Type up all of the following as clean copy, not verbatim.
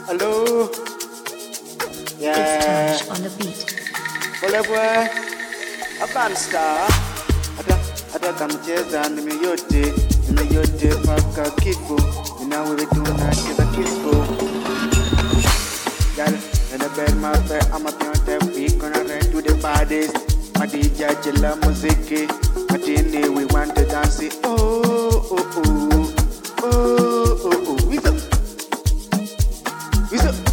Hello? It's Yeah. Tash on the beat. Whatever. A band star. Ata kamcheza nimeyote paka kifo. Ninawe tunacheza kifo. Girl, in the bed my fair, I'm a piano we gonna run to the parties. My DJ chilla music. Matini we want to dance it. Oh oh oh. Oh oh oh. What's up? What's up?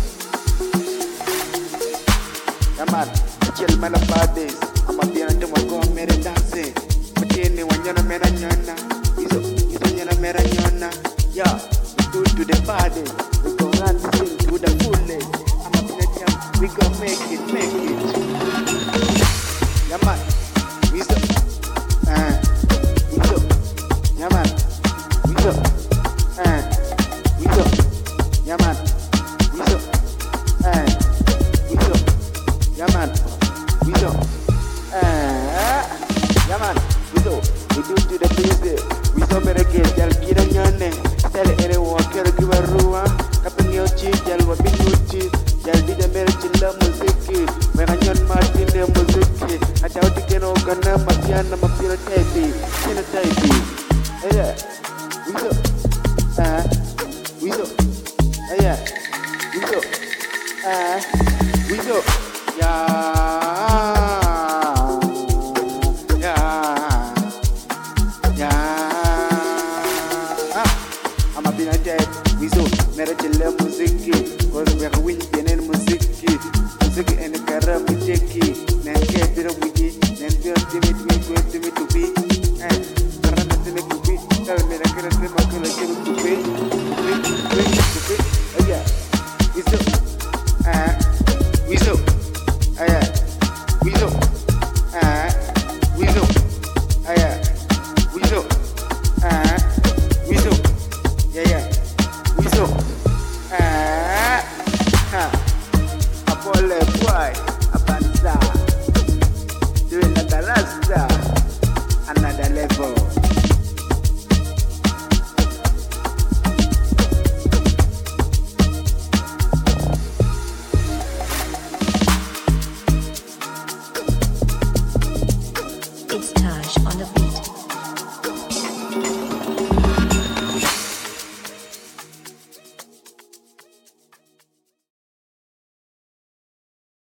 Yeah man, chill man of parties. I'm a piano to my go mere dancing. Matini wanyana mera nyona. What's up? Nyana mera nyona. Yeah, we do to the party. We go run sing to the fullest. I'm a piano, we go make it. Yeah man, what's up? What's up? Yeah man, what's up? What's up? Yeah man, what's up? What's up? Yeah man, what's up? Yeah man, what's up? We do to the business. We so better get jal kira nyane. Tell any walker give a rua. Kapin yo chi jal wa binuti. Jal di mere chilla musiki. When I nyon martin de musiki. I doubt to get ogana mapiana mapira tape. Sina tape. Yeah. What's up? What's up? Yeah. What's up? What's up? Yeah. I'm a bina dead. What's up? Mera chilla musiki. Cause we are winning in musiki. Musiki and the cara muteki. Then get it with it. Then be ultimate to be. And Tell me that I can't see my color, give it to me.